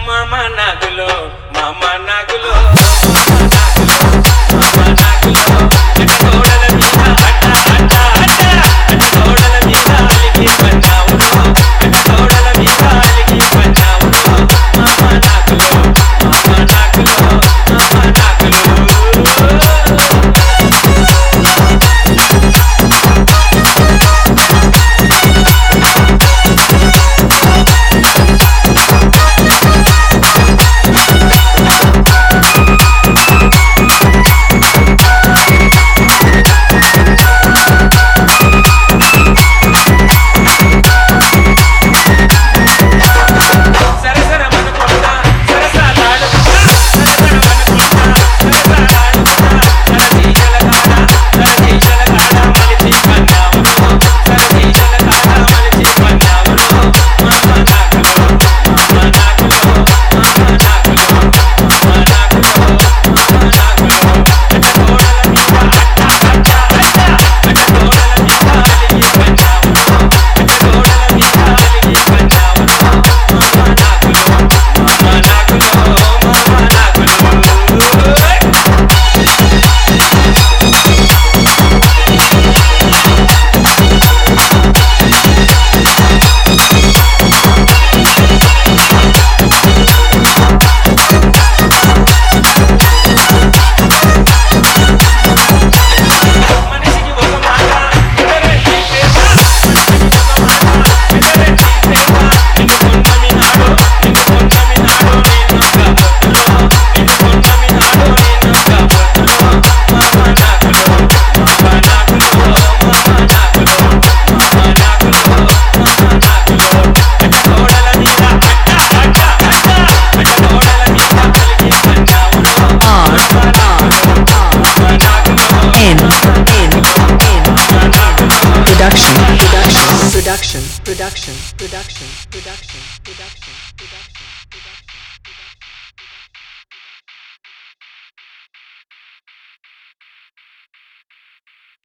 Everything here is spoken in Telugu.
మామ నాగులో మామ నాగులో మామ నాగులో గోడల మీద అడ్డ అడ్డ అడ్డ గోడల మీద అలిగి పన్నావులో గోడల మీద అలిగి పన్నావులో మామ నాగులో మామ నాగులో మామ నాగులో Production.